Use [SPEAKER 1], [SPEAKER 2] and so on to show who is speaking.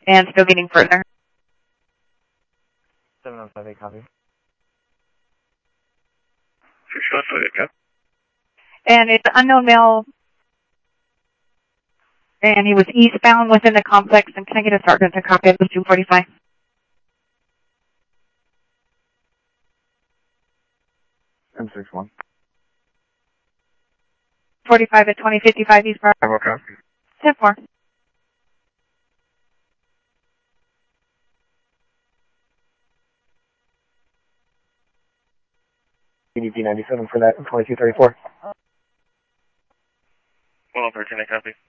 [SPEAKER 1] And still getting further.
[SPEAKER 2] 7158, copy.
[SPEAKER 3] 6158, copy.
[SPEAKER 1] And it's an unknown male, and he was eastbound within the complex. And can I get a sergeant to copy of the 245?
[SPEAKER 2] M61.
[SPEAKER 1] 45 at 2055 East Broad.
[SPEAKER 3] I will copy.
[SPEAKER 1] 10-4.
[SPEAKER 2] EDP 97 for that, 2234.
[SPEAKER 3] 113, I copy.